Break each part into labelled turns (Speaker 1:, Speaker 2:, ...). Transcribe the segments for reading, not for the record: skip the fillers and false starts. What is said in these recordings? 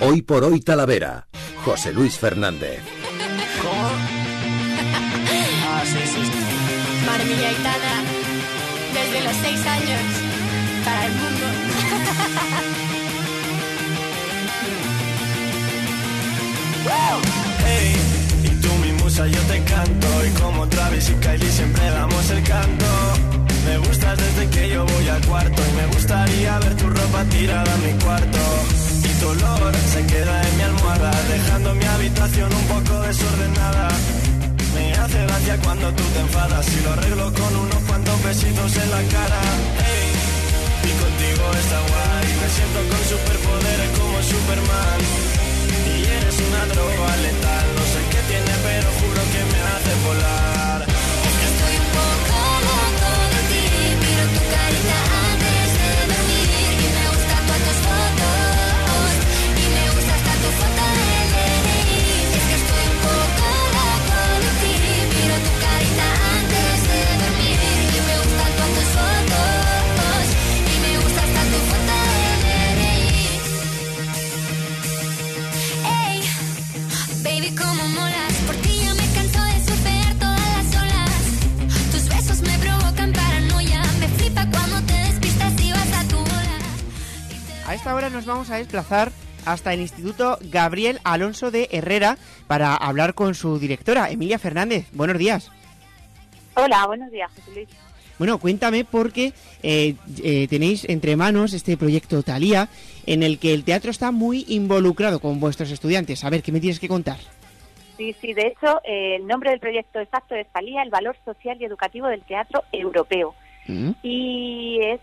Speaker 1: Hoy por hoy Talavera. José Luis Fernández.
Speaker 2: ¿Cómo? Sí.
Speaker 3: Marmilla Aitana, desde los 6 años, para el mundo.
Speaker 2: Hey, y tú mi musa, yo te canto. Y como Travis y Kylie siempre damos el canto. Me gustas desde que yo voy al cuarto. Y me gustaría ver tu ropa tirada en mi cuarto. Y tu olor se queda en mi almohada, dejando mi habitación un poco desordenada. Me hace gracia cuando tú te enfadas y lo arreglo con unos cuantos besitos en la cara. Hey, y contigo está guay. Me siento con superpoderes como Superman. Y eres una droga letal. No sé qué tiene, pero juro que me hace volar.
Speaker 3: Es que estoy un poco loco de ti. Miro tu carita antes de dormir. Y me gustan tus fotos. Y me gusta hasta tu foto de DNI. Es que estoy un poco loco de ti. Miro tu carita antes de dormir. Y me gustan tus fotos. Y me gusta hasta tu foto de DNI. Ey, baby, cómo molas. Por ti ya me canso de surfear todas las olas. Tus besos me provocan paranoia. Me flipa cuando te despistas y vas a tu bola.
Speaker 4: A esta hora nos vamos a desplazar hasta el Instituto Gabriel Alonso de Herrera para hablar con su directora, Emilia Fernández. Buenos días.
Speaker 5: Hola, buenos días, José Luis.
Speaker 4: Bueno, cuéntame porque tenéis entre manos este proyecto Thalía, en el que el teatro está muy involucrado con vuestros estudiantes. A ver, ¿qué me tienes que contar?
Speaker 5: Sí, de hecho, el nombre del proyecto exacto es Thalía, el valor social y educativo del teatro europeo. Y es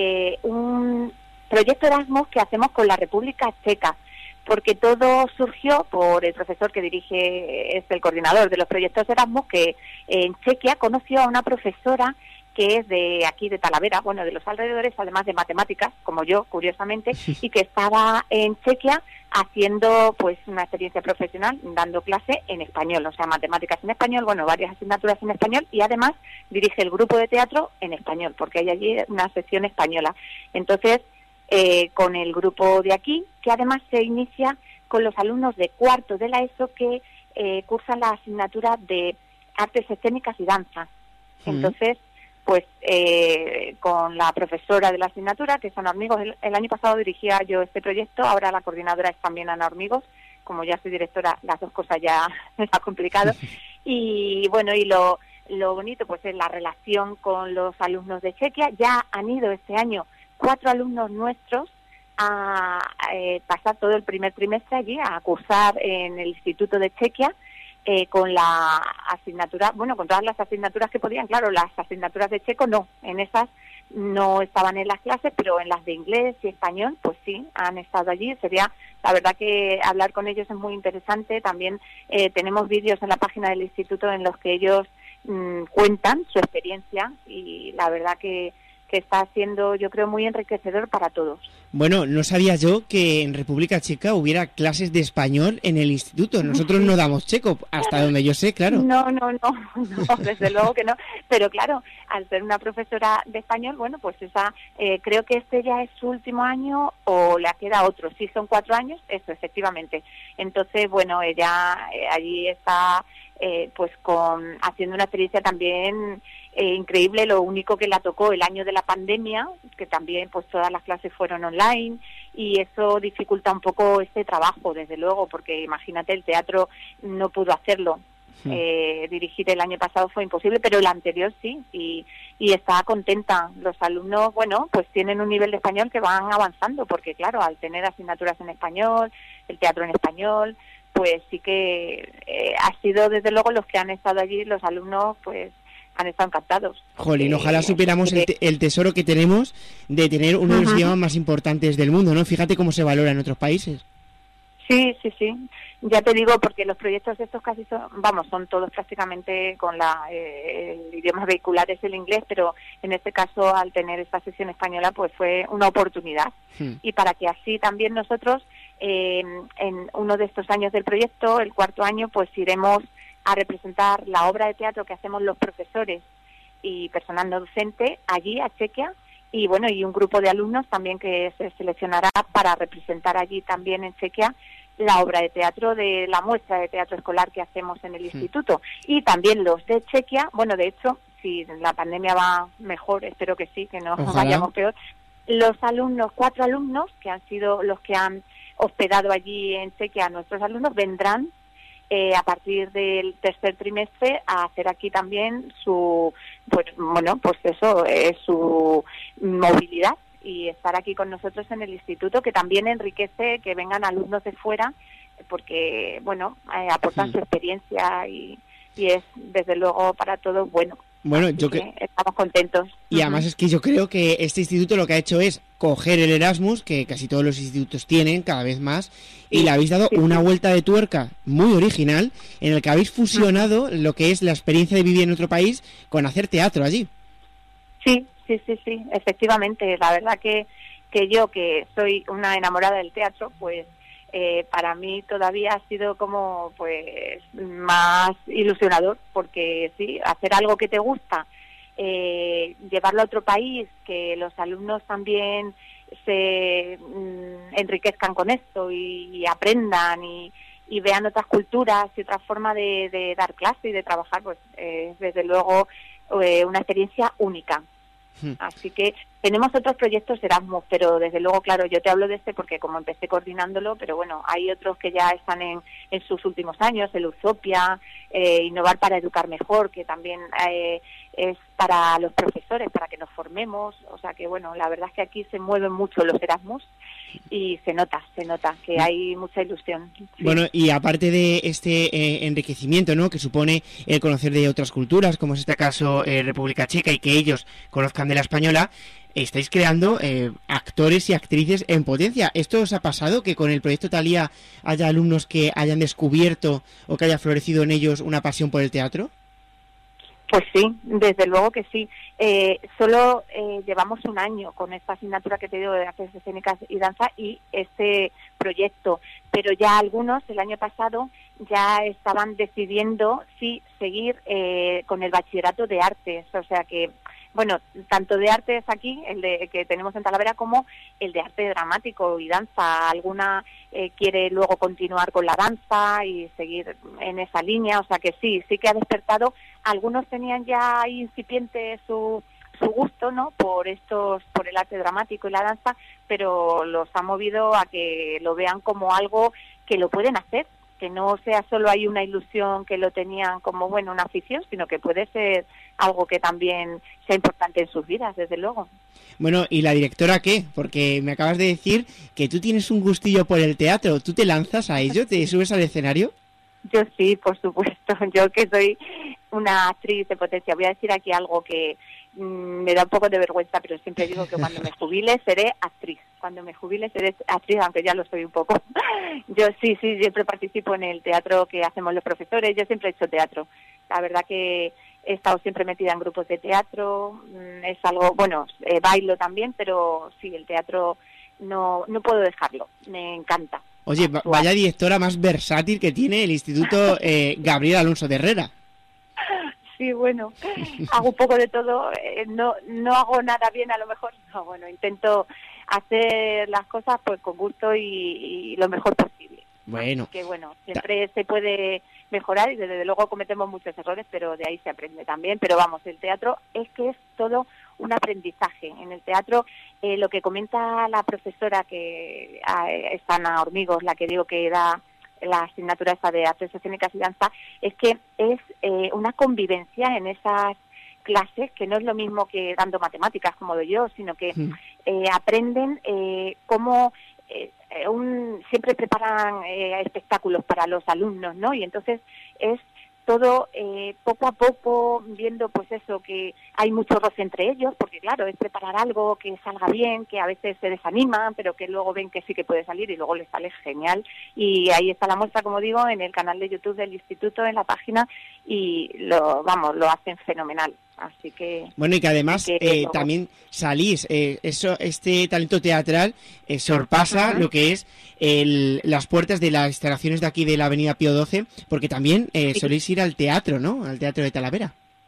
Speaker 5: un proyecto Erasmus que hacemos con la República Checa, porque todo surgió por el profesor que dirige, es el coordinador de los proyectos Erasmus, que en Chequia conoció a una profesora que es de aquí, de Talavera, bueno, de los alrededores, además de matemáticas, como yo, curiosamente, y que estaba en Chequia haciendo pues una experiencia profesional, dando clase en español, o sea, matemáticas en español, bueno, varias asignaturas en español, y además dirige el grupo de teatro en español, porque hay allí una sección española. Entonces, con el grupo de aquí, que además se inicia con los alumnos de cuarto de la ESO que cursan la asignatura de artes escénicas y danza. Entonces, pues con la profesora de la asignatura, que es Ana Hormigos, el año pasado dirigía yo este proyecto, ahora la coordinadora es también Ana Hormigos, como ya soy directora, las dos cosas ya está complicado. Y bueno, y lo bonito pues es la relación con los alumnos de Chequia. Ya han ido este año 4 alumnos nuestros a pasar todo el primer trimestre allí, a cursar en el Instituto de Chequia, con la asignatura, bueno, con todas las asignaturas que podían. Claro, las asignaturas de checo no, en esas no estaban en las clases, pero en las de inglés y español, pues sí, han estado allí. Sería, la verdad que hablar con ellos es muy interesante. También tenemos vídeos en la página del instituto en los que ellos cuentan su experiencia, y la verdad que está siendo, yo creo, muy enriquecedor para todos.
Speaker 4: Bueno, no sabía yo que en República Checa hubiera clases de español en el instituto. Nosotros no damos checo, hasta donde yo sé, claro.
Speaker 5: No, desde luego que no. Pero claro, al ser una profesora de español, bueno, pues esa, creo que este ya es su último año o le queda otro. Sí, son 4 años, eso, efectivamente. Entonces, bueno, ella allí está pues haciendo una experiencia también increíble. Lo único que la tocó el año de la pandemia, que también pues todas las clases fueron online, y eso dificulta un poco este trabajo, desde luego, porque imagínate, el teatro no pudo hacerlo. Dirigir el año pasado fue imposible, pero el anterior sí, y está contenta. Los alumnos, bueno, pues tienen un nivel de español que van avanzando, porque claro, al tener asignaturas en español, el teatro en español, pues sí que ha sido desde luego los que han estado allí, los alumnos pues han estado encantados.
Speaker 4: Jolín, ojalá supiéramos el tesoro que tenemos de tener uno de los idiomas más importantes del mundo, ¿no? Fíjate cómo se valora en otros países.
Speaker 5: Sí. Ya te digo, porque los proyectos estos casi son todos prácticamente con el idioma vehicular es el inglés, pero en este caso, al tener esta sesión española, pues fue una oportunidad. Y para que así también nosotros, en uno de estos años del proyecto, el 4º año, pues iremos a representar la obra de teatro que hacemos los profesores y personal no docente allí a Chequia, y bueno, y un grupo de alumnos también que se seleccionará para representar allí también en Chequia la obra de teatro de la muestra de teatro escolar que hacemos en el instituto. Y también los de Chequia, bueno, de hecho, si la pandemia va mejor, espero que sí, que no vayamos peor, los alumnos, 4 alumnos, que han sido los que han hospedado allí en Chequia a nuestros alumnos, vendrán a partir del tercer trimestre a hacer aquí también su, pues eso, su movilidad y estar aquí con nosotros en el instituto, que también enriquece que vengan alumnos de fuera, porque, aportan su experiencia y es, desde luego, para todos bueno.
Speaker 4: Bueno,
Speaker 5: estamos contentos.
Speaker 4: Y además es que yo creo que este instituto lo que ha hecho es coger el Erasmus, que casi todos los institutos tienen, cada vez más, y le habéis dado una vuelta de tuerca muy original, en el que habéis fusionado lo que es la experiencia de vivir en otro país con hacer teatro allí.
Speaker 5: Sí, efectivamente. La verdad que yo, que soy una enamorada del teatro, pues para mí todavía ha sido como pues más ilusionador, porque sí, hacer algo que te gusta, llevarlo a otro país, que los alumnos también se enriquezcan con esto y aprendan y vean otras culturas y otra forma de dar clase y de trabajar, pues desde luego una experiencia única. Así que tenemos otros proyectos Erasmus, pero desde luego, claro, yo te hablo de este porque como empecé coordinándolo, pero bueno, hay otros que ya están en sus últimos años, el Utopia, Innovar para Educar Mejor, que también es para los profesores, para que nos formemos, o sea que bueno, la verdad es que aquí se mueven mucho los Erasmus y se nota que hay mucha ilusión. Sí.
Speaker 4: Bueno, y aparte de este enriquecimiento, ¿no?, que supone el conocer de otras culturas, como es este caso República Checa, y que ellos conozcan de la española, estáis creando actores y actrices en potencia. ¿Esto os ha pasado, que con el proyecto Thalía haya alumnos que hayan descubierto o que haya florecido en ellos una pasión por el teatro?
Speaker 5: Pues sí, desde luego que sí. Solo llevamos un año con esta asignatura que te digo de artes escénicas y danza y este proyecto, pero ya algunos el año pasado ya estaban decidiendo si seguir con el bachillerato de artes, o sea que bueno, tanto de artes aquí, el de que tenemos en Talavera, como el de arte dramático y danza. Alguna quiere luego continuar con la danza y seguir en esa línea, o sea que sí que ha despertado. Algunos tenían ya incipiente su gusto, ¿no?, por el arte dramático y la danza, pero los ha movido a que lo vean como algo que lo pueden hacer, que no sea solo hay una ilusión que lo tenían como, bueno, una afición, sino que puede ser algo que también sea importante en sus vidas, desde luego.
Speaker 4: Bueno, ¿y la directora qué? Porque me acabas de decir que tú tienes un gustillo por el teatro. ¿Tú te lanzas a ello? ¿Te subes al escenario?
Speaker 5: Yo sí, por supuesto. Yo que soy una actriz de potencia. Voy a decir aquí algo que me da un poco de vergüenza, pero siempre digo que cuando me jubile seré actriz. Cuando me jubile seré actriz, aunque ya lo soy un poco. Yo sí, siempre participo en el teatro que hacemos los profesores. Yo siempre he hecho teatro. La verdad que he estado siempre metida en grupos de teatro. Es algo, bueno, bailo también, pero sí, el teatro no puedo dejarlo. Me encanta.
Speaker 4: Oye, vaya directora más versátil que tiene el Instituto Gabriel Alonso de Herrera.
Speaker 5: Sí, bueno, hago un poco de todo, no hago nada bien a lo mejor, no, bueno, intento hacer las cosas pues con gusto y lo mejor posible.
Speaker 4: Bueno.
Speaker 5: Así que bueno, siempre se puede mejorar y desde luego cometemos muchos errores, pero de ahí se aprende también. Pero vamos, el teatro es que es todo un aprendizaje. En el teatro, lo que comenta la profesora que es Ana Hormigos, la que digo que da la asignatura esa de artes escénicas y danza, es que es una convivencia en esas clases, que no es lo mismo que dando matemáticas como doy yo, sino que aprenden cómo siempre preparan espectáculos para los alumnos, ¿no? Y entonces es todo poco a poco viendo pues eso, que hay mucho roce entre ellos, porque claro, es preparar algo que salga bien, que a veces se desaniman, pero que luego ven que sí que puede salir y luego les sale genial. Y ahí está la muestra, como digo, en el canal de YouTube del Instituto, en la página, y lo hacen fenomenal. Así que
Speaker 4: bueno, y que además también salís, este talento teatral sorpasa lo que es las puertas de las instalaciones de aquí de la Avenida Pío XII, porque también soléis ir al teatro, ¿no? Al Teatro de Talavera.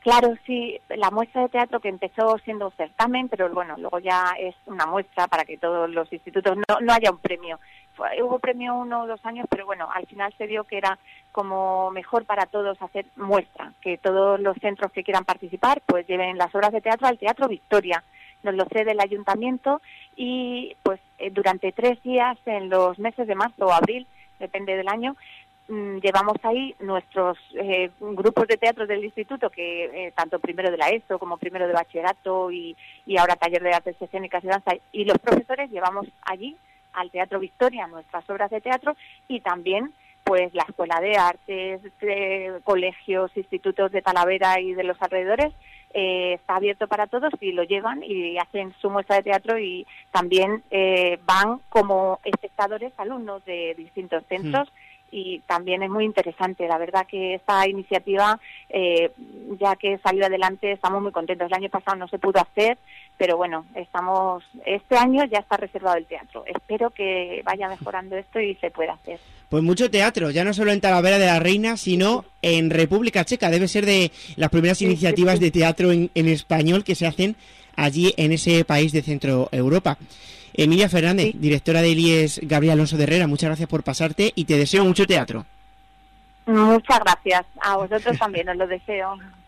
Speaker 5: Claro, sí, la muestra de teatro que empezó siendo un certamen, pero bueno, luego ya es una muestra para que todos los institutos no haya un premio. Hubo premio 1 o 2 años, pero bueno, al final se vio que era como mejor para todos hacer muestra, que todos los centros que quieran participar pues lleven las obras de teatro al Teatro Victoria. Nos lo cede el ayuntamiento y pues durante 3 días en los meses de marzo o abril, depende del año, llevamos ahí nuestros grupos de teatro del instituto, que tanto primero de la ESO como primero de bachillerato y ahora taller de artes escénicas y danza, y los profesores llevamos allí al Teatro Victoria nuestras obras de teatro, y también pues la Escuela de Artes, colegios, institutos de Talavera y de los alrededores, está abierto para todos y lo llevan y hacen su muestra de teatro, y también van como espectadores alumnos de distintos centros. Y también es muy interesante, la verdad que esta iniciativa, ya que salió adelante, estamos muy contentos. El año pasado no se pudo hacer, pero bueno, este año ya está reservado el teatro. Espero que vaya mejorando esto y se pueda hacer.
Speaker 4: Pues mucho teatro, ya no solo en Talavera de la Reina, sino en República Checa. Debe ser de las primeras iniciativas de teatro en español que se hacen allí en ese país de Centro Europa. Emilia Fernández, directora de IES Gabriel Alonso de Herrera, muchas gracias por pasarte y te deseo mucho teatro.
Speaker 5: Muchas gracias, a vosotros también os lo deseo.